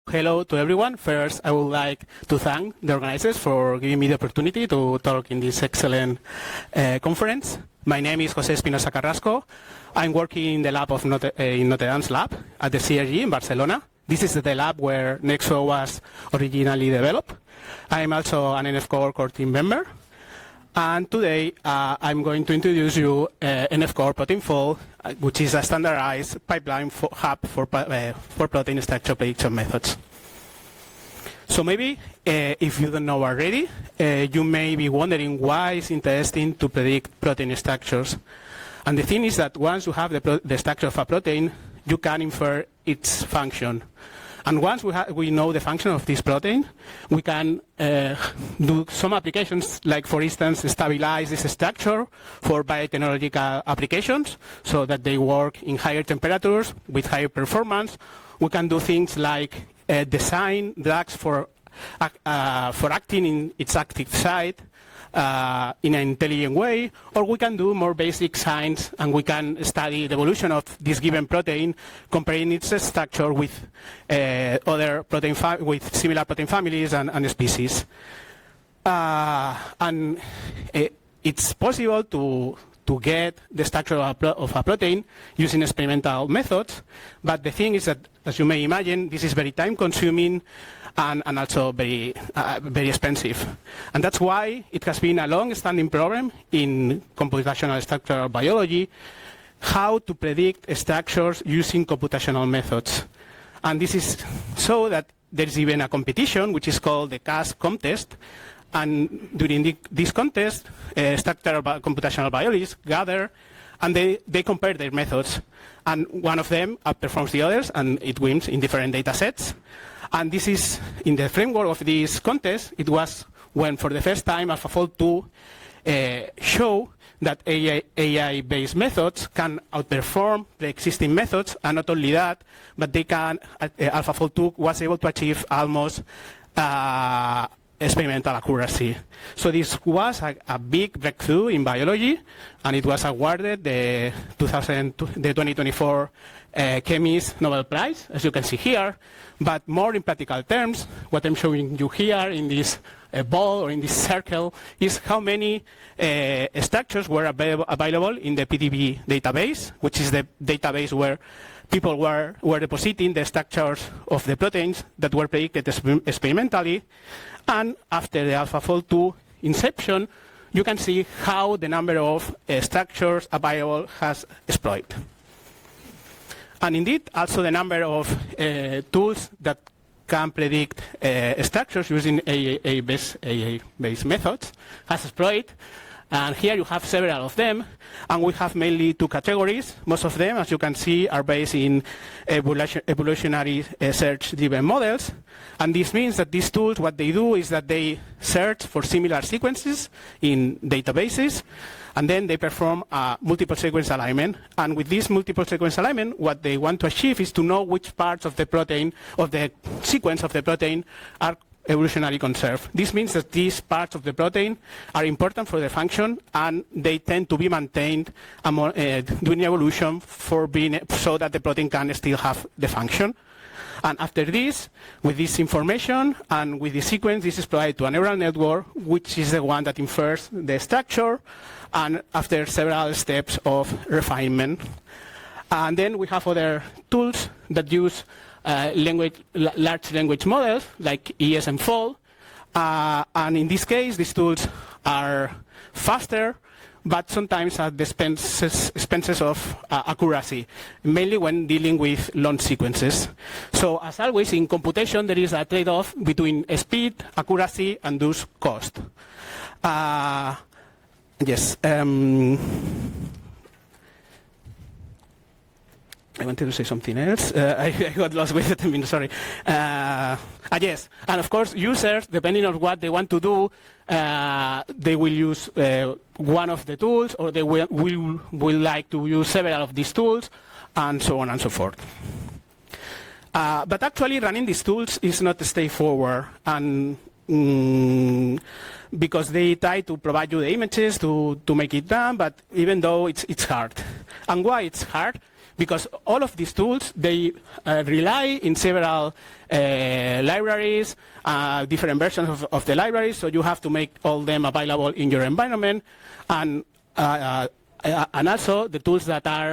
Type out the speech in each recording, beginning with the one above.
hello to everyone. First, I would like to thank the organizers for giving me the opportunity to talk in this excellent conference. My name is José Espinosa Carrasco. I'm working in the lab of in Notre Dame's lab at the CRG in Barcelona. This is the lab where Nexo was originally developed. I'm also an NF Core team member. And today, I'm going to introduce you NF Core Protein Fold, which is a standardized pipeline hub for protein structure prediction methods. So maybe, if you don't know already, you may be wondering why it's interesting to predict protein structures. And the thing is that once you have the structure of a protein, you can infer its function. And once we know the function of this protein, we can do some applications, like, for instance, stabilize this structure for biotechnological applications so that they work in higher temperatures with higher performance. We can do things like design drugs for acting in its active site in an intelligent way, or we can do more basic science and we can study the evolution of this given protein, comparing its structure with other protein with similar protein families and species. And it's possible to get the structure of a protein using experimental methods, but the thing is that, as you may imagine, this is very time-consuming and also very expensive. And that's why it has been a long-standing problem in computational structural biology, how to predict structures using computational methods. And this is so that there's even a competition, which is called the CAS contest. And during this contest, structural computational biologists gather and they compare their methods. And one of them outperforms the others, and it wins in different data sets. And this is, in the framework of this contest, it was when, for the first time, AlphaFold 2 show that AI-based methods can outperform the existing methods, and not only that, but they can, AlphaFold 2 was able to achieve almost experimental accuracy. So this was a big breakthrough in biology, and it was awarded the 2024 Chemist Nobel Prize, as you can see here. But more in practical terms, what I'm showing you here in this ball or in this circle is how many structures were available in the PDB database, which is the database where people were depositing the structures of the proteins that were predicted experimentally. And after the AlphaFold 2 inception, you can see how the number of structures available has exploited. And indeed, also the number of tools that can predict structures using AA-based methods has exploited. And here you have several of them, and we have mainly two categories. Most of them, as you can see, are based in evolutionary search-driven models. And this means that these tools, what they do is that they search for similar sequences in databases, and then they perform a multiple sequence alignment. And with this multiple sequence alignment, what they want to achieve is to know which parts of the protein, of the sequence of the protein, are evolutionarily conserved. This means that these parts of the protein are important for the function, and they tend to be maintained during evolution so that the protein can still have the function. And after this, with this information and with the sequence, this is provided to a neural network, which is the one that infers the structure, and after several steps of refinement. And then we have other tools that use large language models, like ESMFold. And in this case, these tools are faster, but sometimes at the expenses of accuracy, mainly when dealing with long sequences. So as always, in computation, there is a trade-off between speed, accuracy, and thus cost. Yes. I wanted to say something else. I got lost with it. I mean, sorry. Yes, and of course, users, depending on what they want to do, they will use one of the tools, or they will like to use several of these tools, and so on and so forth. But actually, running these tools is not straightforward, and because they try to provide you the images to make it done, but even though it's hard. And why it's hard? Because all of these tools, they rely in several libraries, different versions of the libraries, so you have to make all them available in your environment. And also the tools that are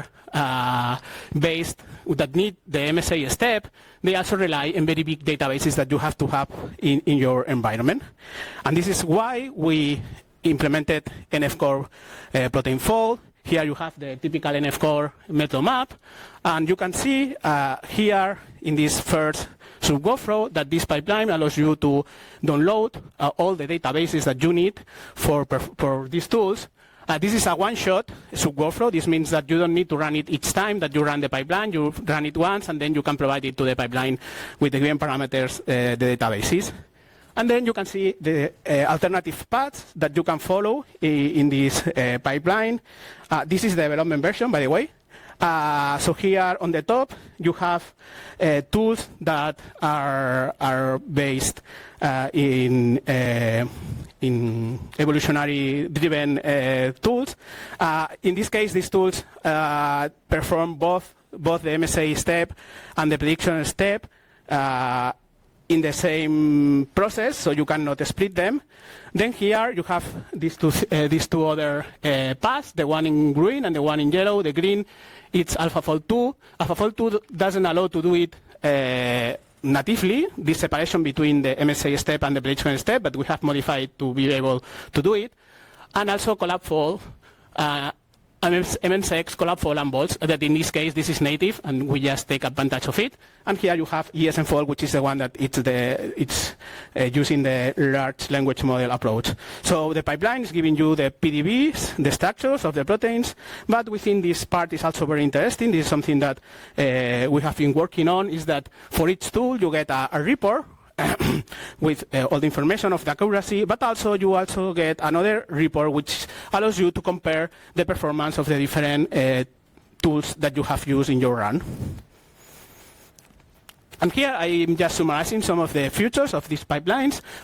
that need the MSA step, they also rely on very big databases that you have to have in your environment. And this is why we implemented NF-Core Protein Fold. Here you have the typical NF-Core method map, and you can see here in this first sub-workflow that this pipeline allows you to download all the databases that you need for these tools. This is a one-shot sub-workflow. This means that you don't need to run it each time that you run the pipeline. You run it once, and then you can provide it to the pipeline with the given parameters, the databases. And then you can see the alternative paths that you can follow in this pipeline. This is the development version, by the way. So here on the top, you have tools that are based in evolutionary-driven tools. In this case, these tools perform both the MSA step and the prediction step in the same process, so you cannot split them. Then here you have these two other paths, the one in green and the one in yellow. The green, it's AlphaFold 2. AlphaFold 2 doesn't allow to do it natively, this separation between the MSA step and the prediction step, but we have modified to be able to do it. And also CollabFold, MNSX, CollabFold, and Boltz, that in this case this is native and we just take advantage of it. And here you have ESNFold, which is the one that it's using the large language model approach. So the pipeline is giving you the PDBs, the structures of the proteins, but within this part is also very interesting. This is something that we have been working on, is that for each tool you get a report with all the information of the accuracy, but also you also get another report which allows you to compare the performance of the different tools that you have used in your run. And here I'm just summarizing some of the features of these pipelines.